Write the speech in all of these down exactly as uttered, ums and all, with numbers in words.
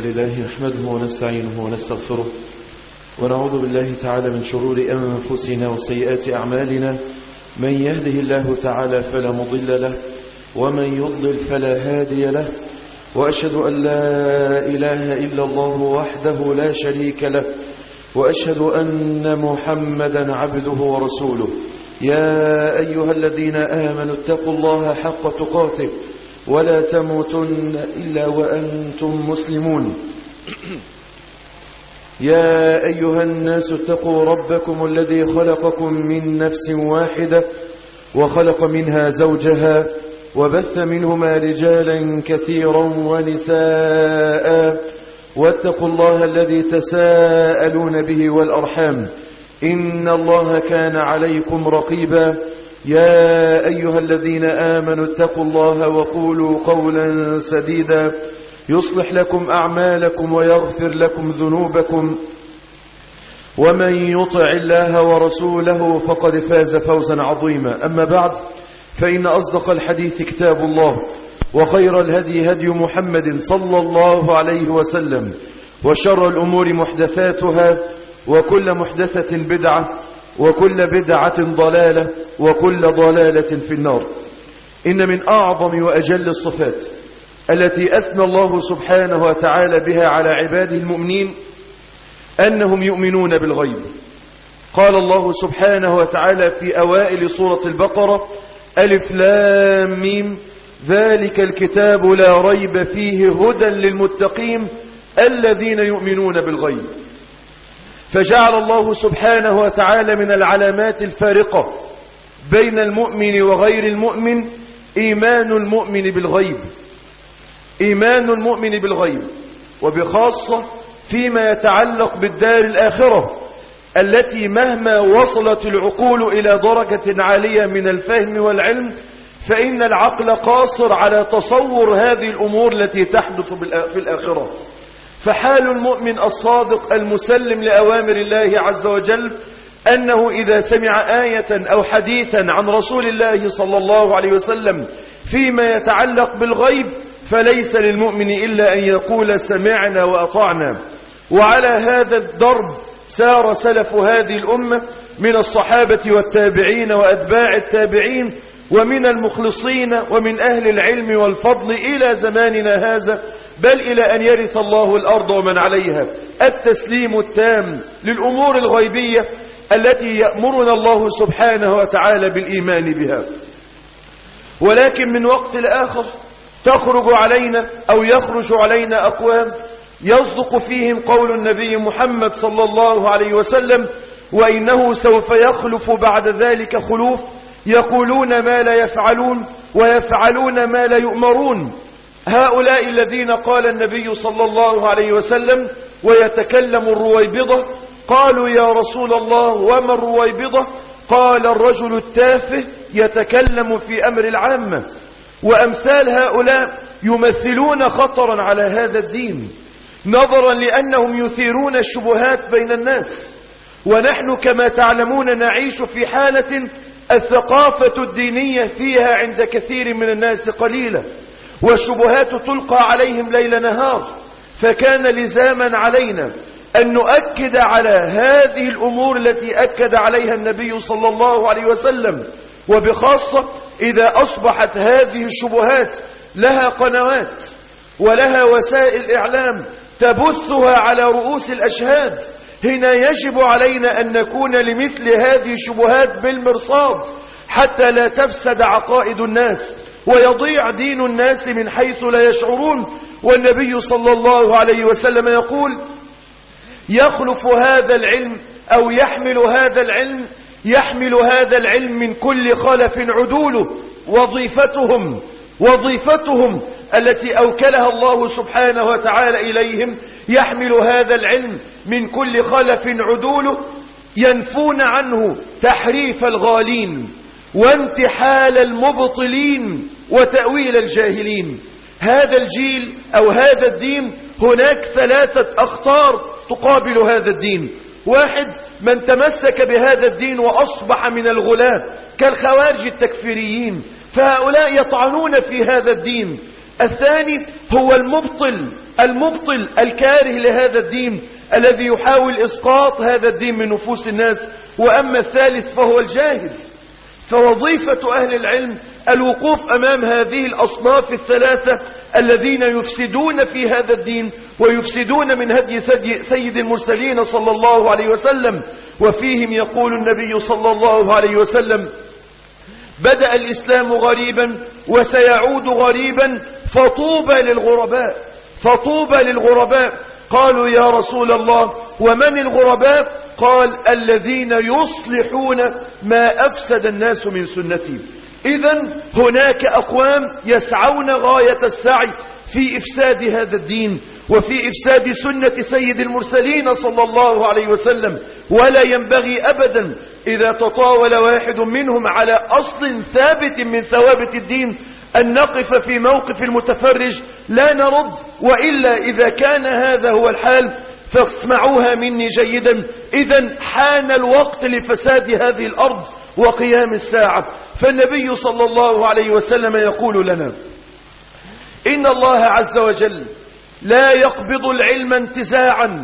لله نحمده ونستعينه ونستغفره ونعوذ بالله تعالى من شرور أنفسنا وسيئات أعمالنا. من يهده الله تعالى فلا مضل له ومن يضلل فلا هادي له، وأشهد أن لا إله إلا الله وحده لا شريك له، وأشهد أن محمدا عبده ورسوله. يا أيها الذين آمنوا اتقوا الله حق تقاته ولا تموتن إلا وأنتم مسلمون. يا أيها الناس اتقوا ربكم الذي خلقكم من نفس واحدة وخلق منها زوجها وبث منهما رجالا كثيرا ونساء، واتقوا الله الذي تساءلون به والأرحام إن الله كان عليكم رقيبا. يا أيها الذين آمنوا اتقوا الله وقولوا قولا سديدا يصلح لكم أعمالكم ويغفر لكم ذنوبكم، ومن يطع الله ورسوله فقد فاز فوزا عظيما. أما بعد، فإن أصدق الحديث كتاب الله، وخير الهدي هدي محمد صلى الله عليه وسلم، وشر الأمور محدثاتها، وكل محدثة بدعة، وكل بدعة ضلالة، وكل ضلالة في النار. إن من أعظم وأجل الصفات التي أثنى الله سبحانه وتعالى بها على عباده المؤمنين أنهم يؤمنون بالغيب. قال الله سبحانه وتعالى في أوائل سورة البقرة: ألف لام ميم ذلك الكتاب لا ريب فيه هدى للمتقين الذين يؤمنون بالغيب. فجعل الله سبحانه وتعالى من العلامات الفارقة بين المؤمن وغير المؤمن إيمان المؤمن بالغيب. إيمان المؤمن بالغيب، وبخاصة فيما يتعلق بالدار الآخرة التي مهما وصلت العقول إلى درجة عالية من الفهم والعلم، فإن العقل قاصر على تصور هذه الأمور التي تحدث في الآخرة. فحال المؤمن الصادق المسلم لأوامر الله عز وجل أنه إذا سمع آية أو حديثا عن رسول الله صلى الله عليه وسلم فيما يتعلق بالغيب، فليس للمؤمن إلا أن يقول سمعنا وأطعنا. وعلى هذا الدرب سار سلف هذه الأمة من الصحابة والتابعين وأتباع التابعين ومن المخلصين ومن أهل العلم والفضل إلى زماننا هذا، بل إلى أن يرث الله الأرض ومن عليها. التسليم التام للأمور الغيبية التي يأمرنا الله سبحانه وتعالى بالإيمان بها. ولكن من وقت لآخر تخرج علينا أو يخرج علينا أقوام يصدق فيهم قول النبي محمد صلى الله عليه وسلم: وإنه سوف يخلف بعد ذلك خلوف يقولون ما لا يفعلون ويفعلون ما لا يؤمرون. هؤلاء الذين قال النبي صلى الله عليه وسلم: ويتكلم الرويبضة. قالوا: يا رسول الله وما الرويبضة؟ قال: الرجل التافه يتكلم في أمر العامة. وأمثال هؤلاء يمثلون خطرا على هذا الدين، نظرا لأنهم يثيرون الشبهات بين الناس. ونحن كما تعلمون نعيش في حالة الثقافة الدينية فيها عند كثير من الناس قليلة، والشبهات تلقى عليهم ليل نهار. فكان لزاما علينا أن نؤكد على هذه الأمور التي أكد عليها النبي صلى الله عليه وسلم، وبخاصة إذا أصبحت هذه الشبهات لها قنوات ولها وسائل إعلام تبثها على رؤوس الأشهاد. هنا يجب علينا أن نكون لمثل هذه الشبهات بالمرصاد حتى لا تفسد عقائد الناس ويضيع دين الناس من حيث لا يشعرون. والنبي صلى الله عليه وسلم يقول: يخلف هذا العلم أو يحمل هذا العلم يحمل هذا العلم من كل خلف عدوله. وظيفتهم وظيفتهم التي أوكلها الله سبحانه وتعالى إليهم يحمل هذا العلم من كل خلف عدوله، ينفون عنه تحريف الغالين وانتحال المبطلين وتأويل الجاهلين. هذا الجيل أو هذا الدين هناك ثلاثة أخطار تقابل هذا الدين. واحد: من تمسك بهذا الدين وأصبح من الغلاة كالخوارج التكفيريين، فهؤلاء يطعنون في هذا الدين الثاني هو المبطل المبطل الكاره لهذا الدين الذي يحاول إسقاط هذا الدين من نفوس الناس. وأما الثالث فهو الجاهل. فوظيفة أهل العلم الوقوف أمام هذه الأصناف الثلاثة الذين يفسدون في هذا الدين ويفسدون من هدي سيد المرسلين صلى الله عليه وسلم. وفيهم يقول النبي صلى الله عليه وسلم: بدأ الإسلام غريبا وسيعود غريبا فطوبى للغرباء فطوبى للغرباء. قالوا يا رسول الله ومن الغرباء؟ قال: الذين يصلحون ما أفسد الناس من سنتي. إذن هناك أقوام يسعون غاية السعي في إفساد هذا الدين وفي إفساد سنة سيد المرسلين صلى الله عليه وسلم. ولا ينبغي أبدا إذا تطاول واحد منهم على أصل ثابت من ثوابت الدين أن نقف في موقف المتفرج لا نرد. وإلا إذا كان هذا هو الحال فاسمعوها مني جيدا، إذن حان الوقت لفساد هذه الأرض وقيام الساعة. فالنبي صلى الله عليه وسلم يقول لنا: إن الله عز وجل لا يقبض العلم انتزاعا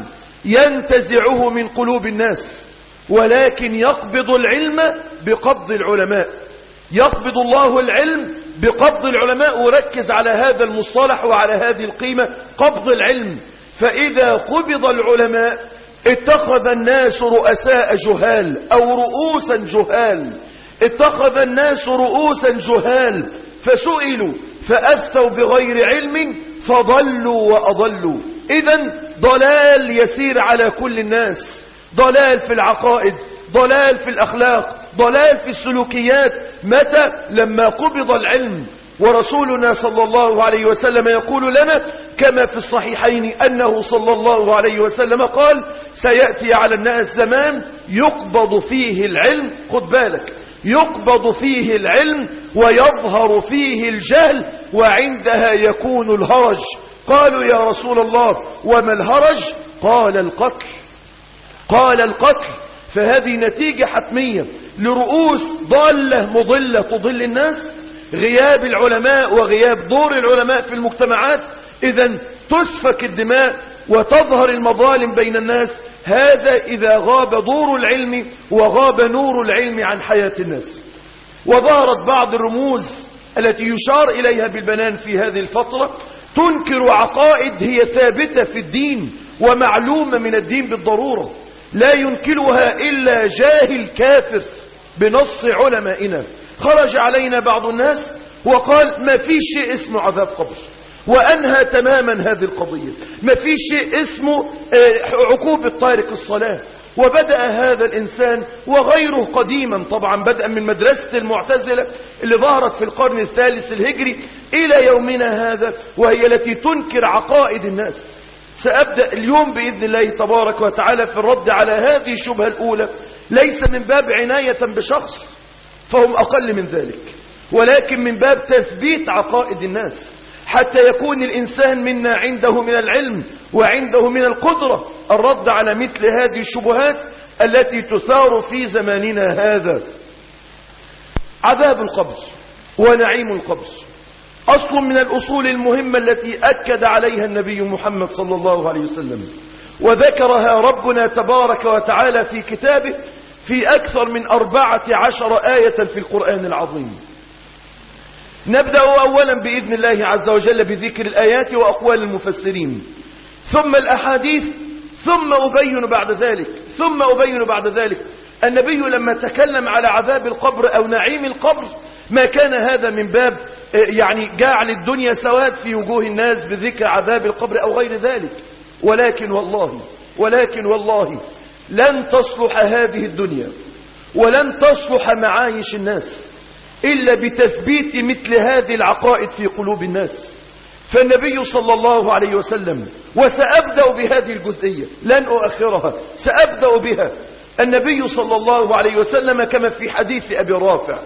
ينتزعه من قلوب الناس، ولكن يقبض العلم بقبض العلماء. يقبض الله العلم بقبض العلماء. وركز على هذا المصطلح وعلى هذه القيمة، قبض العلم. فإذا قبض العلماء اتخذ الناس رؤساء جهال أو رؤوسا جهال اتخذ الناس رؤوسا جهال فسئلوا فأفتوا بغير علم فضلوا وأضلوا. إذن ضلال يسير على كل الناس، ضلال في العقائد، ضلال في الأخلاق، ضلال في السلوكيات. متى؟ لما قبض العلم. ورسولنا صلى الله عليه وسلم يقول لنا كما في الصحيحين أنه صلى الله عليه وسلم قال: سيأتي على الناس زمان يقبض فيه العلم، خد بالك، يقبض فيه العلم ويظهر فيه الجهل وعندها يكون الهرج. قالوا يا رسول الله وما الهرج؟ قال القتل قال القتل. فهذه نتيجة حتمية لرؤوس ضالة مضلة تضل الناس، غياب العلماء وغياب دور العلماء في المجتمعات. إذن تسفك الدماء وتظهر المظالم بين الناس. هذا إذا غاب دور العلم وغاب نور العلم عن حياة الناس. وظهرت بعض الرموز التي يشار إليها بالبنان في هذه الفترة تنكر عقائد هي ثابتة في الدين ومعلومة من الدين بالضرورة، لا ينكرها إلا جاهل كافر بنص علمائنا. خرج علينا بعض الناس وقال ما في شيء اسمه عذاب قبر، وأنهى تماما هذه القضية. ما في شيء اسمه عقوبة تارك الصلاة. وبدأ هذا الإنسان وغيره قديما طبعا، بدءا من مدرسة المعتزلة اللي ظهرت في القرن الثالث الهجري إلى يومنا هذا، وهي التي تنكر عقائد الناس. سأبدأ اليوم بإذن الله تبارك وتعالى في الرد على هذه الشبهة الأولى، ليس من باب عناية بشخص فهم أقل من ذلك، ولكن من باب تثبيت عقائد الناس، حتى يكون الإنسان منا عنده من العلم وعنده من القدرة الرد على مثل هذه الشبهات التي تثار في زماننا هذا. عذاب القبر ونعيم القبر أصل من الأصول المهمة التي أكد عليها النبي محمد صلى الله عليه وسلم، وذكرها ربنا تبارك وتعالى في كتابه في أكثر من أربعة عشر آية في القرآن العظيم. نبدأ أولا بإذن الله عز وجل بذكر الآيات وأقوال المفسرين، ثم الأحاديث، ثم أبين بعد ذلك ثم أبين بعد ذلك النبي لما تكلم على عذاب القبر أو نعيم القبر ما كان هذا من باب يعني جعل الدنيا سواد في وجوه الناس بذكر عذاب القبر أو غير ذلك، ولكن والله ولكن والله لن تصلح هذه الدنيا ولن تصلح معايش الناس إلا بتثبيت مثل هذه العقائد في قلوب الناس. فالنبي صلى الله عليه وسلم، وسأبدأ بهذه الجزئية لن أؤخرها، سأبدأ بها. النبي صلى الله عليه وسلم كما في حديث أبي رافع،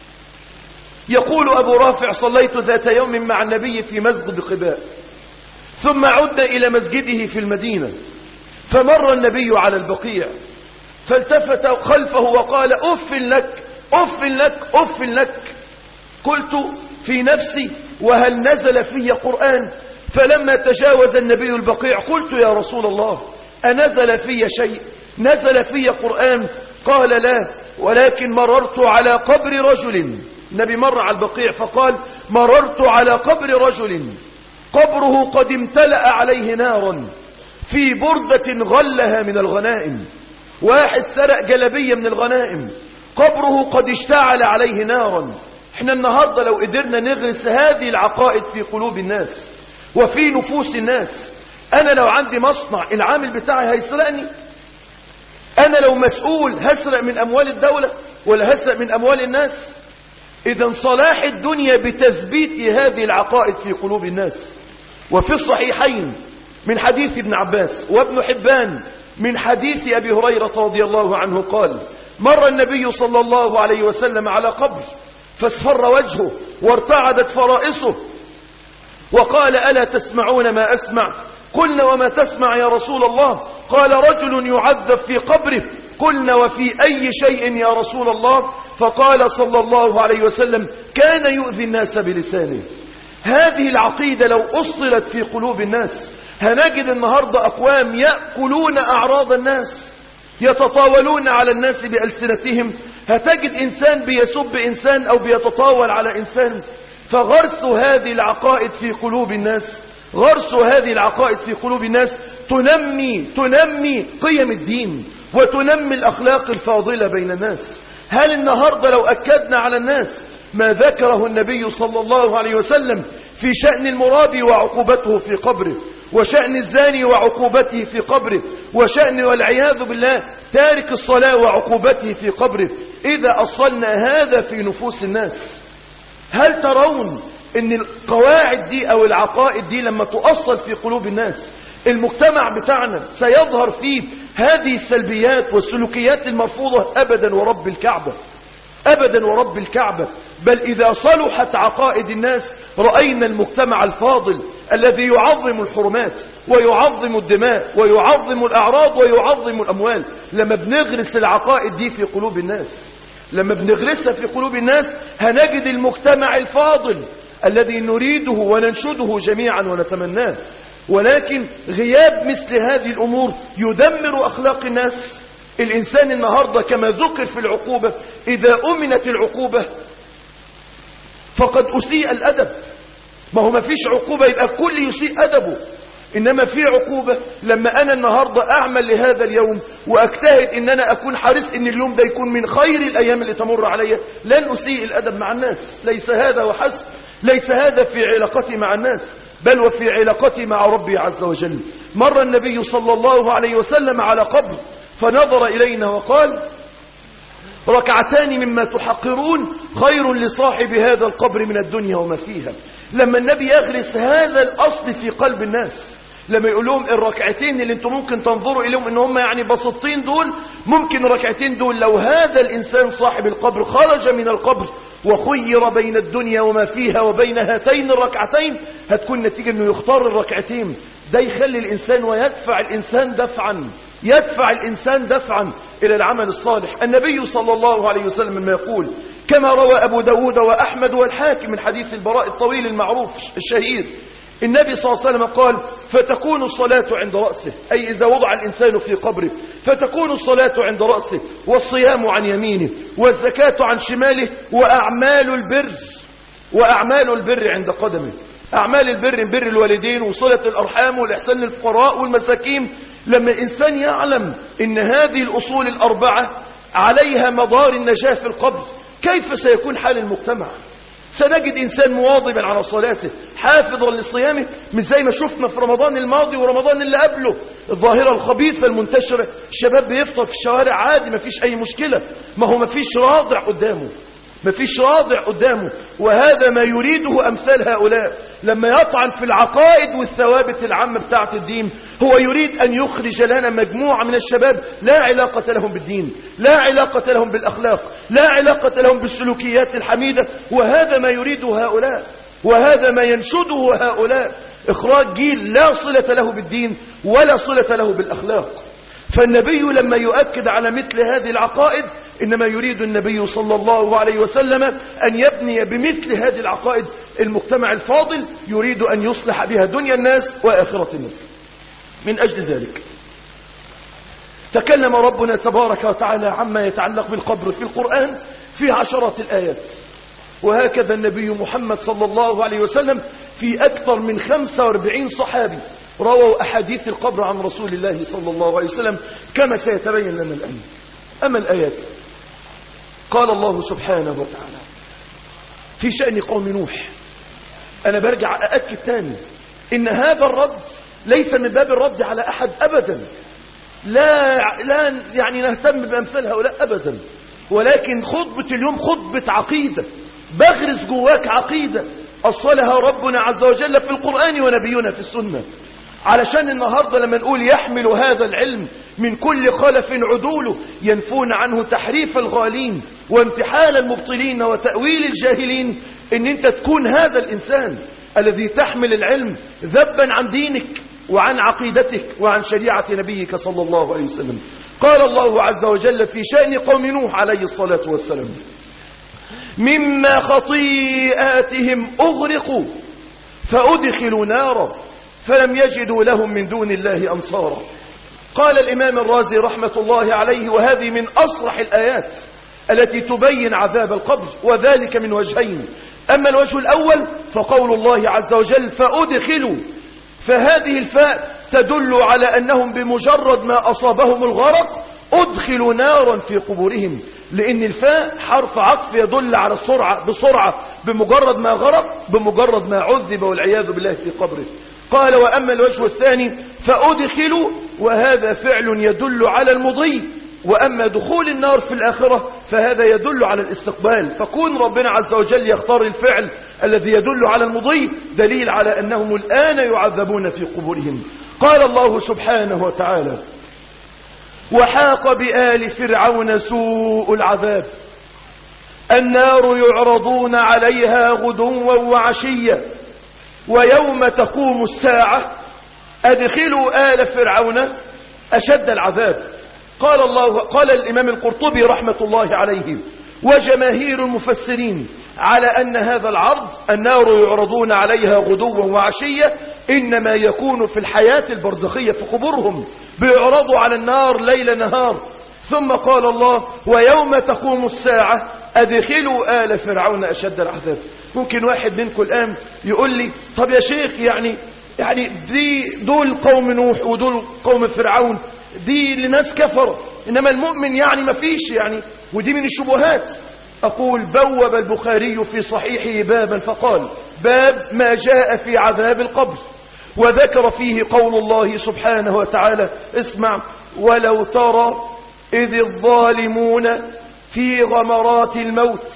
يقول أبو رافع: صليت ذات يوم مع النبي في مسجد قباء، ثم عدنا إلى مسجده في المدينة، فمر النبي على البقيع فالتفت خلفه وقال: أف لك أف لك أف لك. قلت في نفسي: وهل نزل في قرآن؟ فلما تجاوز النبي البقيع قلت يا رسول الله أنزل في شيء؟ نزل في قرآن؟ قال لا، ولكن مررت على قبر رجل. النبي مر على البقيع فقال مررت على قبر رجل قبره قد امتلأ عليه نارا في بردة غلها من الغنائم. واحد سرق جلبية من الغنائم، قبره قد اشتعل عليه نارا. احنا النهاردة لو قدرنا نغرس هذه العقائد في قلوب الناس وفي نفوس الناس، انا لو عندي مصنع العامل بتاعي هيسرقني؟ انا لو مسؤول هسرق من اموال الدولة ولا هسرق من اموال الناس؟ اذا صلاح الدنيا بتثبيت هذه العقائد في قلوب الناس. وفي الصحيحين من حديث ابن عباس وابن حبان من حديث ابي هريرة رضي الله عنه قال مر النبي صلى الله عليه وسلم على قبر فاصفر وجهه وارتعدت فرائصه وقال ألا تسمعون ما أسمع؟ قلنا وما تسمع يا رسول الله؟ قال رجل يعذب في قبره. قلنا وفي أي شيء يا رسول الله؟ فقال صلى الله عليه وسلم كان يؤذي الناس بلسانه. هذه العقيدة لو أصلت في قلوب الناس هنجد النهاردة أقوام يأكلون أعراض الناس، يتطاولون على الناس بألسنتهم. هتجد إنسان بيسب إنسان أو بيتطاول على إنسان. فغرس هذه العقائد في قلوب الناس غرس هذه العقائد في قلوب الناس تنمي تنمي قيم الدين وتنمي الأخلاق الفاضلة بين الناس. هل النهاردة لو أكدنا على الناس ما ذكره النبي صلى الله عليه وسلم في شأن المرابي وعقوبته في قبره، وشأن الزاني وعقوبته في قبره، وشأن والعياذ بالله تارك الصلاة وعقوبته في قبره، إذا أصلنا هذا في نفوس الناس، هل ترون ان القواعد دي او العقائد دي لما تؤصل في قلوب الناس المجتمع بتاعنا سيظهر فيه هذه السلبيات والسلوكيات المرفوضة؟ ابدا ورب الكعبة، ابدا ورب الكعبة. بل اذا صلحت عقائد الناس رأينا المجتمع الفاضل الذي يعظم الحرمات ويعظم الدماء ويعظم الاعراض ويعظم الاموال. لما بنغرس العقائد دي في قلوب الناس لما بنغرسها في قلوب الناس هنجد المجتمع الفاضل الذي نريده وننشده جميعا ونتمناه. ولكن غياب مثل هذه الأمور يدمر أخلاق الناس. الإنسان النهاردة كما ذكر في العقوبة إذا أمنت العقوبة فقد أسيء الأدب. ما هو ما فيش عقوبة يبقى كل يسيء أدبه، إنما في عقوبة لما أنا النهاردة أعمل لهذا اليوم وأجتهد إن أنا أكون حريص إن اليوم ده يكون من خير الأيام اللي تمر علي، لن أسيء الأدب مع الناس. ليس هذا وحسب، ليس هذا في علاقتي مع الناس، بل وفي علاقتي مع ربي عز وجل. مر النبي صلى الله عليه وسلم على قبر فنظر إلينا وقال ركعتان مما تحقرون خير لصاحب هذا القبر من الدنيا وما فيها. لما النبي يغرس هذا الأصل في قلب الناس، لما يقول لهم الركعتين اللي انتم ممكن تنظروا إليهم ان هم يعني بسيطين دول، ممكن الركعتين دول لو هذا الإنسان صاحب القبر خرج من القبر وخير بين الدنيا وما فيها وبين هاتين الركعتين هتكون نتيجة انه يختار الركعتين. ده يخلي الإنسان ويدفع الإنسان دفعا يدفع الإنسان دفعا إلى العمل الصالح. النبي صلى الله عليه وسلم ما يقول كما روى أبو داود وأحمد والحاكم من حديث البراء الطويل المعروف الشهير، النبي صلى الله عليه وسلم قال فتكون الصلاة عند رأسه، أي إذا وضع الإنسان في قبره فتكون الصلاة عند رأسه، والصيام عن يمينه، والزكاة عن شماله، وأعمال البر وأعمال البر عند قدمه. أعمال البر بر الوالدين وصلة الأرحام والإحسان للفقراء والمساكين. لما الإنسان يعلم إن هذه الأصول الأربعة عليها مدار النجاة في القبر، كيف سيكون حال المجتمع؟ سنجد إنسان مواظبا على صلاته حافظا لصيامه، مش زي ما شفنا في رمضان الماضي ورمضان اللي قبله الظاهرة الخبيثة المنتشرة. الشباب بيفطر في الشوارع عادي، ما فيش أي مشكلة، ما هو ما فيش راضع قدامه ما فيش راضع قدامه وهذا ما يريده أمثال هؤلاء. لما يطعن في العقائد والثوابت العامة بتاعت الدين، هو يريد أن يخرج لنا مجموعة من الشباب لا علاقة لهم بالدين، لا علاقة لهم بالأخلاق، لا علاقة لهم بالسلوكيات الحميدة. وهذا ما يريده هؤلاء وهذا ما ينشده هؤلاء، إخراج جيل لا صلة له بالدين ولا صلة له بالأخلاق. فالنبي لما يؤكد على مثل هذه العقائد إنما يريد النبي صلى الله عليه وسلم أن يبني بمثل هذه العقائد المجتمع الفاضل، يريد أن يصلح بها دنيا الناس وآخرة الناس. من أجل ذلك تكلم ربنا تبارك وتعالى عما يتعلق بالقبر في القرآن في عشرات الآيات، وهكذا النبي محمد صلى الله عليه وسلم في أكثر من خمسة وأربعين صحابي رووا أحاديث القبر عن رسول الله صلى الله عليه وسلم كما سيتبين لنا الآن. أما الآيات قال الله سبحانه وتعالى في شأن قوم نوح، أنا برجع أأكد تاني إن هذا الرد ليس من باب الرد على أحد أبدا، لا, لا يعني نهتم بأمثال هؤلاء أبدا، ولكن خطبة اليوم خطبة عقيدة، بغرس جواك عقيدة أصلها ربنا عز وجل في القرآن ونبينا في السنة، علشان النهاردة لما نقول يحمل هذا العلم من كل خلف عدوله ينفون عنه تحريف الغالين وامتحان المبطلين وتأويل الجاهلين، ان انت تكون هذا الإنسان الذي تحمل العلم ذبا عن دينك وعن عقيدتك وعن شريعة نبيك صلى الله عليه وسلم. قال الله عز وجل في شأن قوم نوح عليه الصلاة والسلام مما خطيئاتهم أغرقوا فأدخلوا نارا فلم يجدوا لهم من دون الله أنصارا. قال الإمام الرازي رحمة الله عليه وهذه من أصرح الآيات التي تبين عذاب القبر، وذلك من وجهين. أما الوجه الأول فقول الله عز وجل فأدخلوا، فهذه الفاء تدل على أنهم بمجرد ما أصابهم الغرق أدخلوا نارا في قبورهم، لأن الفاء حرف عطف يدل على السرعة بسرعة، بمجرد ما غرق بمجرد ما عذب والعياذ بالله في قبره. قال وأما الوجه الثاني فأدخلوا، وهذا فعل يدل على المضي، وأما دخول النار في الآخرة فهذا يدل على الاستقبال، فكون ربنا عز وجل يختار الفعل الذي يدل على المضي دليل على أنهم الآن يعذبون في قبورهم. قال الله سبحانه وتعالى وحاق بآل فرعون سوء العذاب النار يعرضون عليها غدوا وعشيا ويوم تقوم الساعة أدخلوا آل فرعون أشد العذاب. قال الله قال الإمام القرطبي رحمة الله عليه وجماهير المفسرين على أن هذا العرض النار يعرضون عليها غدوا وعشية إنما يكون في الحياة البرزخية في قبورهم، بيعرضوا على النار ليل نهار. ثم قال الله ويوم تقوم الساعة أدخلوا آل فرعون أشد العذاب. ممكن واحد منكم الآن يقول لي طب يا شيخ يعني يعني دي دول قوم نوح ودول قوم فرعون دي لناس كفر، إنما المؤمن يعني ما فيش يعني، ودي من الشبهات. أقول بوب البخاري في صحيحه بابا فقال باب ما جاء في عذاب القبر، وذكر فيه قول الله سبحانه وتعالى اسمع ولو ترى إذ الظالمون في غمرات الموت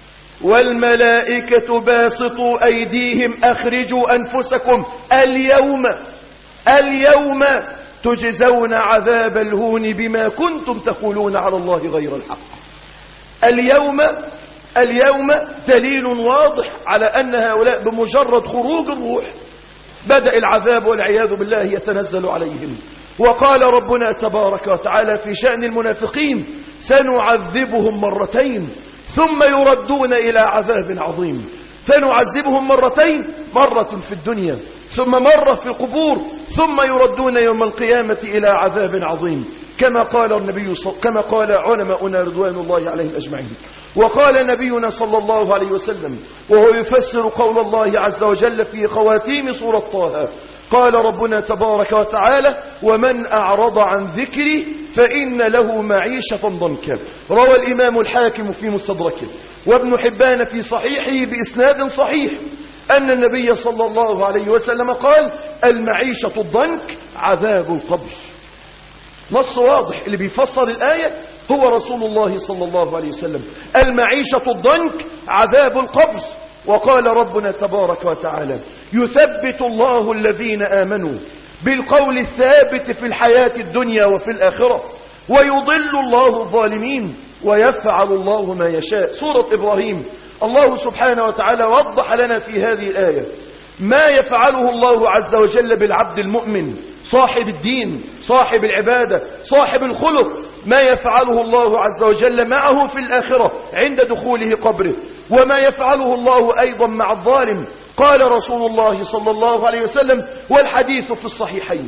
والملائكة باسطوا أيديهم أخرجوا أنفسكم اليوم اليوم تجزون عذاب الهون بما كنتم تقولون على الله غير الحق. اليوم اليوم دليل واضح على أن هؤلاء بمجرد خروج الروح بدأ العذاب والعياذ بالله يتنزل عليهم. وقال ربنا تبارك وتعالى في شأن المنافقين سنعذبهم مرتين ثم يردون إلى عذاب عظيم. فنعذبهم مرتين، مرة في الدنيا ثم مرة في القبور ثم يردون يوم القيامة إلى عذاب عظيم، كما قال النبي صل... كما قال علماؤنا رضوان الله عليهم أجمعين. وقال نبينا صلى الله عليه وسلم وهو يفسر قول الله عز وجل في خواتيم سورة طه قال ربنا تبارك وتعالى ومن أعرض عن ذكري فإن له معيشة ضنكا. روى الإمام الحاكم في مستدركه وابن حبان في صحيحه بإسناد صحيح أن النبي صلى الله عليه وسلم قال المعيشة الضنك عذاب القبر. نص واضح اللي بيفسر الآية هو رسول الله صلى الله عليه وسلم، المعيشة الضنك عذاب القبر. وقال ربنا تبارك وتعالى يثبت الله الذين آمنوا بالقول الثابت في الحياة الدنيا وفي الآخرة ويضل الله الظالمين ويفعل الله ما يشاء. سورة إبراهيم الله سبحانه وتعالى وضح لنا في هذه الآية ما يفعله الله عز وجل بالعبد المؤمن صاحب الدين، صاحب العبادة، صاحب الخلق، ما يفعله الله عز وجل معه في الآخرة عند دخوله قبره، وما يفعله الله أيضا مع الظالم. قال رسول الله صلى الله عليه وسلم، والحديث في الصحيحين،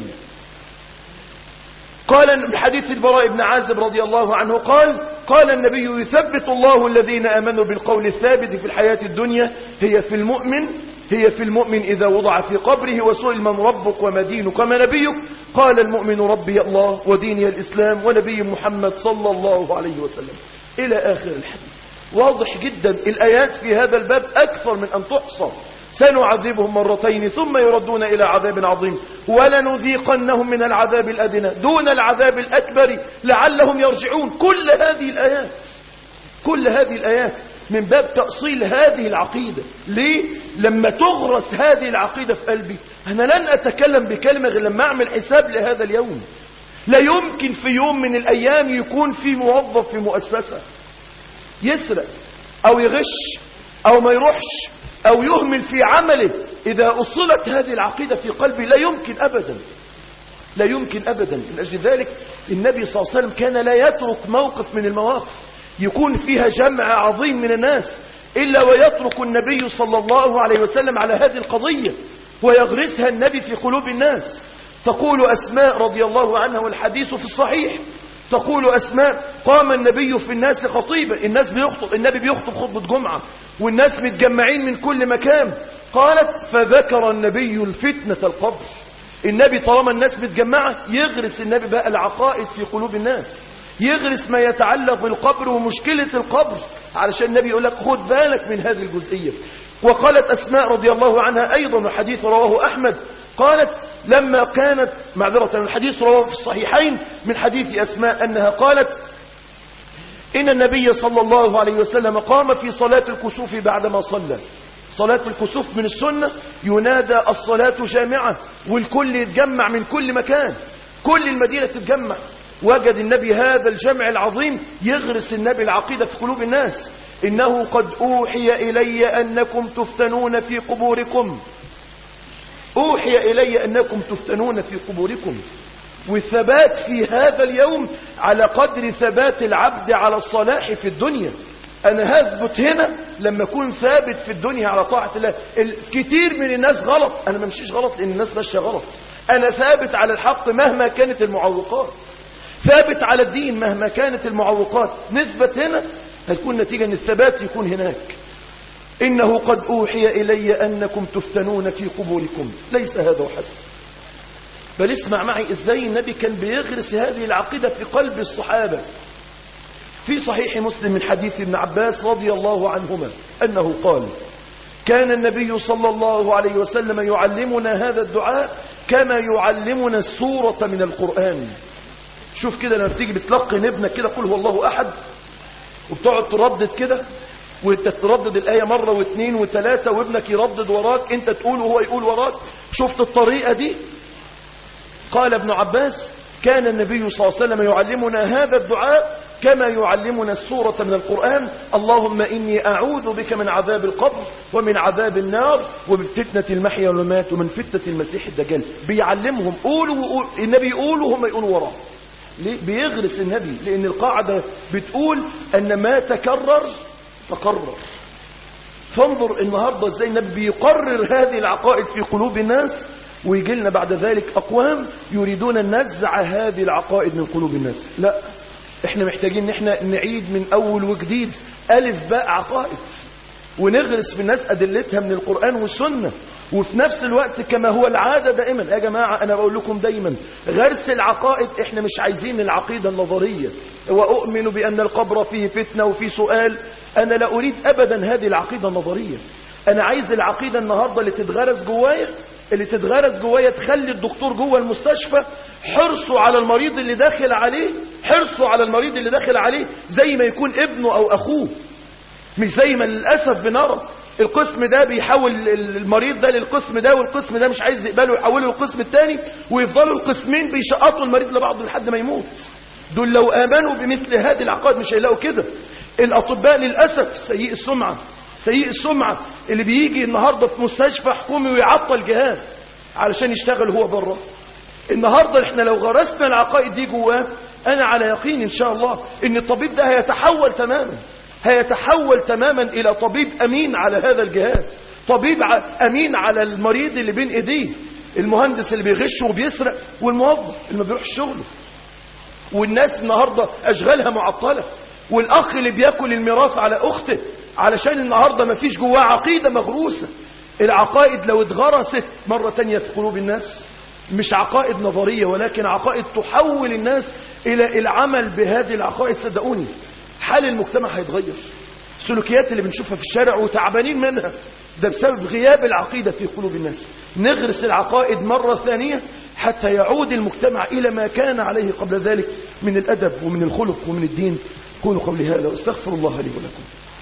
قال بحديث البراء بن عازب رضي الله عنه قال قال النبي: يثبت الله الذين آمنوا بالقول الثابت في الحياة الدنيا هي في المؤمن هي في المؤمن إذا وضع في قبره وسئل من ربك وما دينك وما نبيك قال المؤمن ربي الله وديني الإسلام ونبي محمد صلى الله عليه وسلم، إلى آخر الحديث. واضح جدا، الآيات في هذا الباب أكثر من أن تحصى. سنعذبهم مرتين ثم يردون إلى عذاب عظيم ولنذيقنهم من العذاب الأدنى دون العذاب الأكبر لعلهم يرجعون. كل هذه الآيات كل هذه الآيات من باب تأصيل هذه العقيدة. ليه؟ لما تغرس هذه العقيدة في قلبي، أنا لن أتكلم بكلمة غير لما أعمل حساب لهذا اليوم. لا يمكن في يوم من الأيام يكون في موظف في مؤسسة يسرق أو يغش أو ما يروحش أو يهمل في عمله إذا أصلت هذه العقيدة في قلبي. لا يمكن أبدا لا يمكن أبدا. من أجل ذلك النبي صلى الله عليه وسلم كان لا يترك موقف من المواقف يكون فيها جمع عظيم من الناس إلا ويترك النبي صلى الله عليه وسلم على هذه القضية ويغرسها النبي في قلوب الناس. تقول أسماء رضي الله عنها والحديث في الصحيح، تقول أسماء: قام النبي في الناس خطيبا، الناس بيخطب النبي بيخطب خطبة جمعة والناس متجمعين من كل مكان. قالت: فذكر النبي الفتنة القبر. النبي طالما الناس متجمعة يغرس النبي بقى العقائد في قلوب الناس، يغرس ما يتعلق بالقبر ومشكلة القبر، علشان النبي يقول لك خد بالك من هذه الجزئية. وقالت أسماء رضي الله عنها أيضا، الحديث رواه أحمد، قالت: لما كانت معذرة الحديث رواه في الصحيحين من حديث أسماء أنها قالت: إن النبي صلى الله عليه وسلم قام في صلاة الكسوف بعدما صلى. صلاة الكسوف من السنة، ينادى الصلاة جامعة والكل يتجمع من كل مكان، كل المدينة تتجمع. وجد النبي هذا الجمع العظيم، يغرس النبي العقيدة في قلوب الناس: إنه قد أوحي إلي أنكم تفتنون في قبوركم أوحي إلي أنكم تفتنون في قبوركم. والثبات في هذا اليوم على قدر ثبات العبد على الصلاح في الدنيا. أنا هثبت هنا لما أكون ثابت في الدنيا على طاعة الله. الكثير من الناس غلط، أنا ما مشيش غلط لأن الناس ماشية غلط. أنا ثابت على الحق مهما كانت المعوقات، ثابت على الدين مهما كانت المعوقات. نثبت هنا هتكون نتيجة أن الثبات يكون هناك. إنه قد أوحي إلي أنكم تفتنون في قبوركم. ليس هذا وحسب، بل اسمع معي إزاي النبي كان بيغرس هذه العقيدة في قلب الصحابة. في صحيح مسلم من حديث ابن عباس رضي الله عنهما أنه قال: كان النبي صلى الله عليه وسلم يعلمنا هذا الدعاء كما يعلمنا السورة من القرآن. شوف كده لما بتيجي بتلقن ابنك كده قل هو الله أحد، وبتقعد تردد كده، وانت تردد الآية مرة واثنين وثلاثة وابنك يردد وراك، انت تقول وهو يقول وراك. شفت الطريقة دي؟ قال ابن عباس: كان النبي صلى الله عليه وسلم يعلمنا هذا الدعاء كما يعلمنا السورة من القرآن: اللهم إني أعوذ بك من عذاب القبر ومن عذاب النار ومن فتنة المحيا والممات ومن فتنة المسيح الدجال. بيعلمهم قولوا وقول. النبي يقولوا وهم يقولوا وراه. ليه؟ بيغرس النبي، لأن القاعدة بتقول أن ما تكرر تقرر. فانظر النهاردة ازاي النبي بيقرر هذه العقائد في قلوب الناس، ويجي لنا بعد ذلك أقوام يريدون نزع هذه العقائد من قلوب الناس. لا، احنا محتاجين ان احنا نعيد من أول وجديد ألف باء عقائد، ونغرس في الناس أدلتها من القرآن والسنة. وفي نفس الوقت كما هو العادة دائما يا جماعة، أنا بقول لكم دايما غرس العقائد، احنا مش عايزين العقيدة النظرية وأؤمن بأن القبر فيه فتنة وفيه سؤال. أنا لا أريد أبدا هذه العقيدة النظرية. أنا عايز العقيدة النهاردة اللي تتغرس جوايا، اللي تتغرس جوايا تخلي الدكتور جوه المستشفى حرصه على المريض اللي داخل عليه، حرصه على المريض اللي داخل عليه زي ما يكون ابنه أو أخوه. مش زي ما للأسف بنرى القسم ده بيحول المريض ده للقسم ده، والقسم ده مش عايز يقبله يحوله للقسم الثاني، ويفضلوا القسمين بيشقطوا المريض لبعضه لحد ما يموت. دول لو آمنوا بمثل هذه العقائد مش هيلاقوا كده. الأطباء للأسف سيء السمعة سيء السمعة اللي بيجي النهاردة في مستشفى حكومي ويعطل جهاز علشان يشتغل هو بره. النهاردة احنا لو غرسنا العقائد دي جواه، انا على يقين ان شاء الله ان الطبيب ده هيتحول تماما هيتحول تماما الى طبيب امين على هذا الجهاز، طبيب امين على المريض اللي بين ايديه، المهندس اللي بيغش وبيسرق، والموظف اللي ما بيروحش شغله، والناس النهاردة اشغالها معطلة، والاخ اللي بياكل الميراث على اخته علشان النهاردة ما فيش جواه عقيدة مغروسة. العقائد لو اتغرست مرة تانية في قلوب الناس، مش عقائد نظرية ولكن عقائد تحول الناس الى العمل بهذه العقائد، صدقوني حال المجتمع هيتغير. السلوكيات اللي بنشوفها في الشارع وتعبانين منها ده بسبب غياب العقيدة في قلوب الناس. نغرس العقائد مرة ثانية حتى يعود المجتمع إلى ما كان عليه قبل ذلك من الأدب ومن الخلق ومن الدين. قولوا قولي هذا واستغفر الله لي ولكم.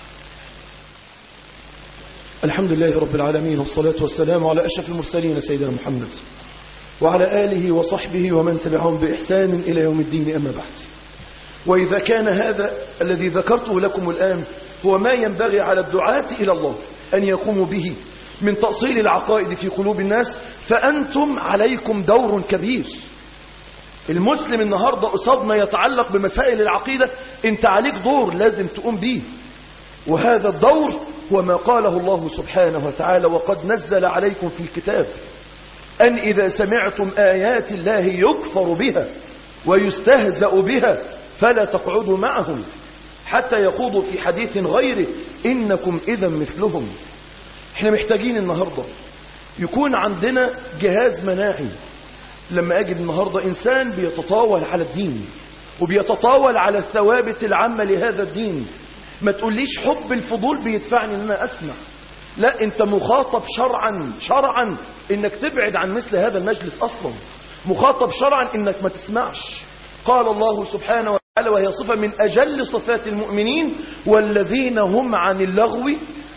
الحمد لله رب العالمين، والصلاة والسلام على أشرف المرسلين سيدنا محمد وعلى آله وصحبه ومن تبعهم بإحسان إلى يوم الدين، أما بعد. وإذا كان هذا الذي ذكرته لكم الآن هو ما ينبغي على الدعاة إلى الله أن يقوموا به من تأصيل العقائد في قلوب الناس، فأنتم عليكم دور كبير. المسلم النهاردة قصاد ما يتعلق بمسائل العقيدة انت عليك دور لازم تقوم به، وهذا الدور هو ما قاله الله سبحانه وتعالى: وقد نزل عليكم في الكتاب أن إذا سمعتم آيات الله يكفر بها ويستهزأ بها فلا تقعدوا معهم حتى يخوضوا في حديث غيره إنكم إذا مثلهم. احنا محتاجين النهاردة يكون عندنا جهاز مناعي. لما أجد النهاردة إنسان بيتطاول على الدين وبيتطاول على الثوابت العامة لهذا الدين، ما تقوليش حب الفضول بيدفعني ان انا اسمع، لا، انت مخاطب شرعا شرعا انك تبعد عن مثل هذا المجلس اصلا، مخاطب شرعا انك ما تسمعش. قال الله سبحانه وتعالى وهي صفة من اجل صفات المؤمنين: والذين هم عن اللغو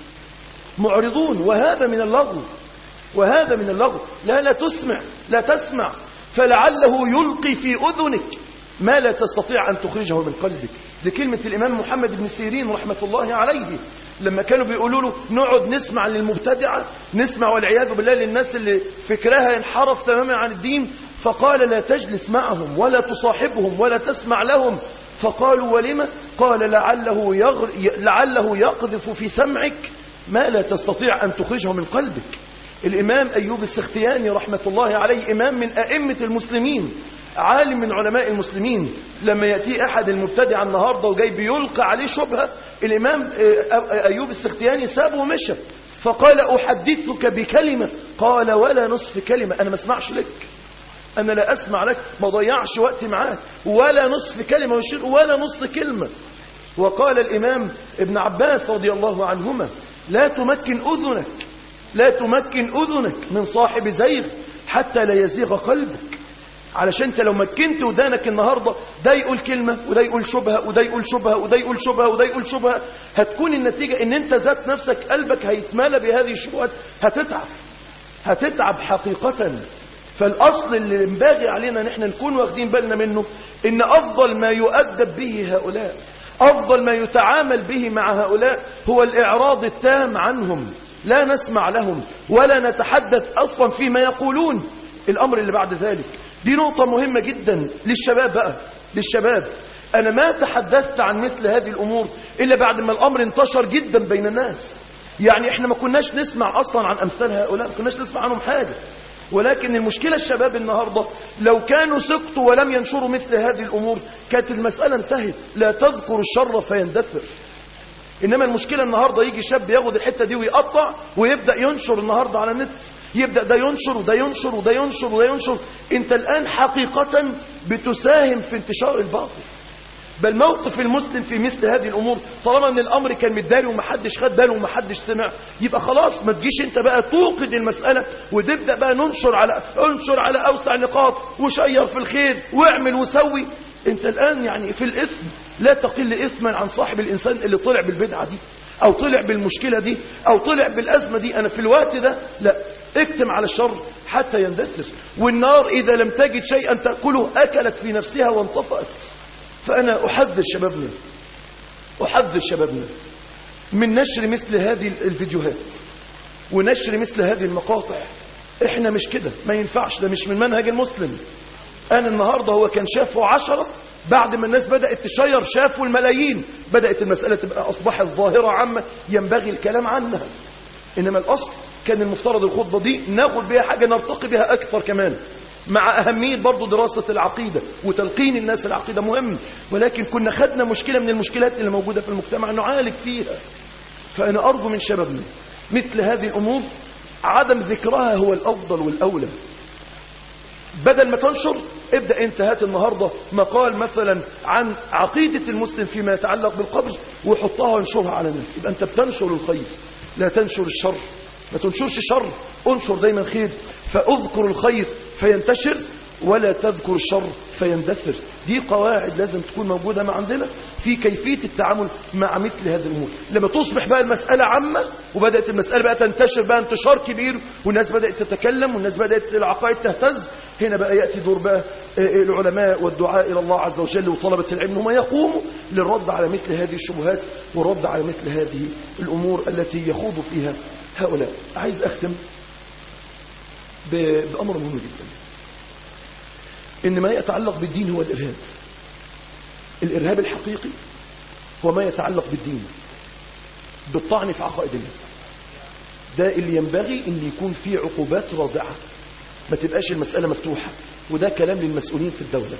معرضون. وهذا من اللغو وهذا من اللغو لا لا تسمع لا تسمع فلعله يلقي في اذنك ما لا تستطيع أن تخرجه من قلبك. دي كلمة الإمام محمد بن سيرين رحمة الله عليه لما كانوا بيقولوا له نقعد نسمع للمبتدعة، نسمع والعياذ بالله للناس اللي فكرها ينحرف تماما عن الدين، فقال: لا تجلس معهم ولا تصاحبهم ولا تسمع لهم. فقالوا: ولما؟ قال: لعله, يغر... لعله يقذف في سمعك ما لا تستطيع أن تخرجه من قلبك. الإمام أيوب السختياني رحمة الله عليه إمام من أئمة المسلمين، عالم من علماء المسلمين، لما يأتي أحد المبتدع النهاردة وجاي بيلقى عليه شبهة، الإمام أيوب السختياني سابه ومشى، فقال: أحدثك بكلمة. قال: ولا نصف كلمة. أنا ما اسمعش لك، أنا لا أسمع لك، ما ضيعش وقتي معاك، ولا نصف كلمة ولا نصف كلمة. وقال الإمام ابن عباس رضي الله عنهما: لا تمكن أذنك لا تمكن أذنك من صاحب زيغ حتى لا يزيغ قلبك. علشان انت لو مكنت ودانك النهاردة ده يقول كلمة وده يقول شبهة وده يقول شبهة وده يقول شبهة وده يقول شبهة، هتكون النتيجة ان انت ذات نفسك قلبك هيتمالى بهذه الشبهات، هتتعب هتتعب حقيقة. فالأصل اللي ينبغي علينا نحن نكون واخدين بالنا منه ان أفضل ما يؤدب به هؤلاء، أفضل ما يتعامل به مع هؤلاء هو الإعراض التام عنهم، لا نسمع لهم ولا نتحدث أصلا فيما يقولون. الأمر اللي بعد ذلك دي نقطة مهمة جدا للشباب بقى للشباب أنا ما تحدثت عن مثل هذه الأمور إلا بعد ما الأمر انتشر جدا بين الناس. يعني إحنا ما كناش نسمع أصلا عن أمثال هؤلاء، ما كناش نسمع عنهم حاجة، ولكن المشكلة الشباب النهاردة لو كانوا سكتوا ولم ينشروا مثل هذه الأمور كانت المسألة انتهت. لا تذكر الشر فيندثر. إنما المشكلة النهاردة يجي شاب ياخد الحتة دي ويقطع ويبدأ ينشر النهاردة على النت، يبدأ ده ينشر وده ينشر وده ينشر وده ينشر. انت الآن حقيقة بتساهم في انتشار الباطل. بل موقف المسلم في مثل هذه الأمور طالما ان الأمر كان متداري ومحدش خد باله ومحدش سمع، يبقى خلاص ما تجيش انت بقى توقد المسألة وتبدأ بقى ننشر على انشر على أوسع نقاط وشير في الخير واعمل وسوي. انت الآن يعني في الإثم لا تقل إثما عن صاحب الإنسان اللي طلع بالبدعة دي أو طلع بالمشكلة دي أو طلع بالأزمة دي. أنا في الوقت ده لا، اكتم على الشر حتى يندثر. والنار إذا لم تجد شيئا تأكله أكلت في نفسها وانطفأت. فأنا أحذر شبابنا أحذر شبابنا من نشر مثل هذه الفيديوهات ونشر مثل هذه المقاطع. احنا مش كده، ما ينفعش، ده مش من منهج المسلم. انا النهاردة هو كان شافه عشرة، بعد ما الناس بدأت تشير شافوا الملايين، بدأت المسألة تبقى أصبحت ظاهرة عامة ينبغي الكلام عنها. إنما الأصل كان المفترض الخطبة دي ناخد بها حاجة نرتقي بها أكثر كمان، مع أهمية برضو دراسة العقيدة وتلقين الناس العقيدة مهم، ولكن كنا خدنا مشكلة من المشكلات اللي موجودة في المجتمع نعالج فيها. فأنا أرجو من شبابنا مثل هذه الأمور عدم ذكرها هو الأفضل والأولى. بدل ما تنشر، ابدأ انت هات النهاردة مقال مثلا عن عقيدة المسلم فيما يتعلق بالقبر وحطها وانشرها على الناس، يبقى انت بتنشر الخير لا تنشر الشر. ما تنشرش شر، انشر دايما خير. فاذكر الخير فينتشر ولا تذكر الشر فيندثر. دي قواعد لازم تكون موجودة مع عندنا في كيفية التعامل مع مثل هذه الأمور. لما تصبح بقى المسألة عامة وبدأت المسألة بقى تنتشر بقى انتشار كبير والناس بدأت تتكلم والناس بدأت العقائد تهتز، هنا بقى يأتي دور بقى العلماء والدعاء إلى الله عز وجل وطلبة العلم هم يقوموا للرد على مثل هذه الشبهات والرد على مثل هذه الأمور التي يخوض فيها هؤلاء. عايز أختم بأمر مهم جدا، إن ما يتعلق بالدين هو الإرهاب. الإرهاب الحقيقي هو ما يتعلق بالدين، بالطعن في عقائد الناس. ده اللي ينبغي إن يكون فيه عقوبات رادعة، ما تبقاش المسألة مفتوحة. وده كلام للمسؤولين في الدولة.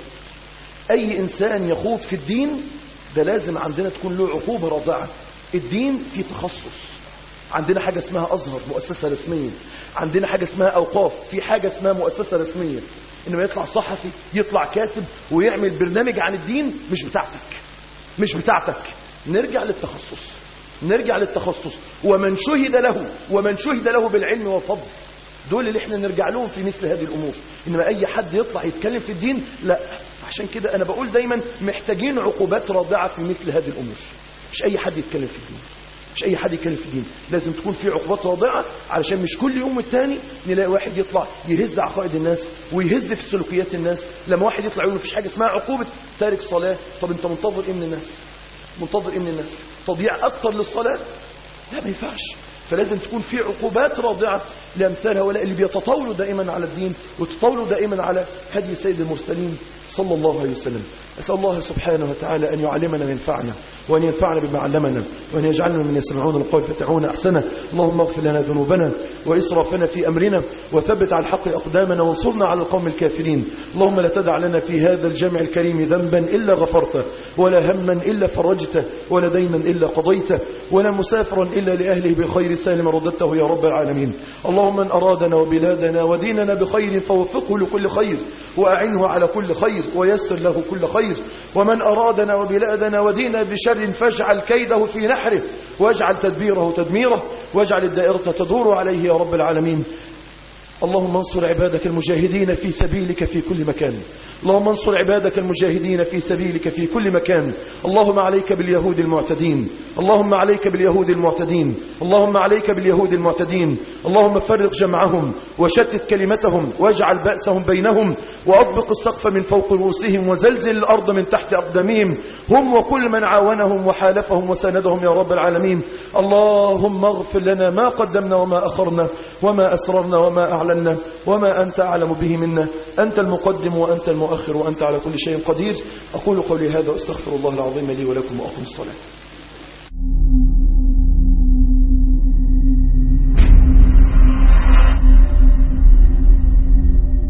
أي إنسان يخوض في الدين ده لازم عندنا تكون له عقوبة رادعة. الدين في تخصص، عندنا حاجة اسمها أزهر مؤسسة رسمية، عندنا حاجة اسمها أوقاف، في حاجة اسمها مؤسسة رسمية. إنما يطلع صحفي يطلع كاتب ويعمل برنامج عن الدين مش بتاعتك، مش بتاعتك. نرجع للتخصص، نرجع للتخصص ومن شهد له ومن شهد له بالعلم والفضل، دول اللي احنا نرجع لهم في مثل هذه الأمور. إنما أي حد يطلع يتكلم في الدين لا. عشان كده أنا بقول دايما محتاجين عقوبات رادعة في مثل هذه الأمور. مش أي حد يتكلم في الدين، مش أي حد يتكلم في الدين، لازم تكون في عقوبات رادعة، علشان مش كل يوم التاني نلاقي واحد يطلع يهز عقائد الناس ويهز في سلوكيات الناس. لما واحد يطلع يقول مفيش حاجة اسمها عقوبة تارك صلاة، طب انت منتظر ايه من الناس؟ منتظر ايه من الناس؟ تضيع أكتر للصلاة؟ لا، ما ينفعش. فلازم تكون في عقوبات رادعة لأمثال هؤلاء اللي بيتطاولوا دائما على الدين وتطاولوا دائما على هدي سيد المرسلين صلى الله عليه وسلم. أسأل الله سبحانه وتعالى أن يعلمنا وينفعنا وأن ينفعنا بما علمنا وأن يجعلنا من يسمعون القول فيتبعون أحسنه. اللهم اغفر لنا ذنوبنا وإسرافنا في أمرنا وثبت على الحق أقدامنا وانصرنا على القوم الكافرين. اللهم لا تدع لنا في هذا الجمع الكريم ذنبا إلا غفرته، ولا هما إلا فرجته، ولا دينا إلا قضيته، ولا مسافرا إلا لأهله بخير سالم رددته يا رب العالمين. اللهم من أرادنا وبلادنا وديننا بخير فوفقه لكل خير وأعنه على كل خير ويسر له كل خير، ومن أرادنا وبلادنا وديننا بشر فاجعل كيده في نحره واجعل تدبيره تدميره واجعل الدائرة تدور عليه يا رب العالمين. اللهم انصر عبادك المجاهدين في سبيلك في كل مكان، اللهم انصر عبادك المجاهدين في سبيلك في كل مكان. اللهم عليك باليهود المعتدين، اللهم عليك باليهود المعتدين، اللهم عليك باليهود المعتدين. اللهم فرق جمعهم وشتت كلمتهم واجعل بأسهم بينهم وأطبق السقف من فوق رؤوسهم وزلزل الأرض من تحت أقدامهم، هم وكل من عاونهم وحالفهم وساندهم يا رب العالمين. اللهم اغفر لنا ما قدمنا وما أخرنا وما أسررنا وما أعلنا وما أنت أعلم به منا. أنت المقدم وأنت المؤخر وأنت على كل شيء قدير. أقول قولي هذا وأستغفر الله العظيم لي ولكم وأقم الصلاة.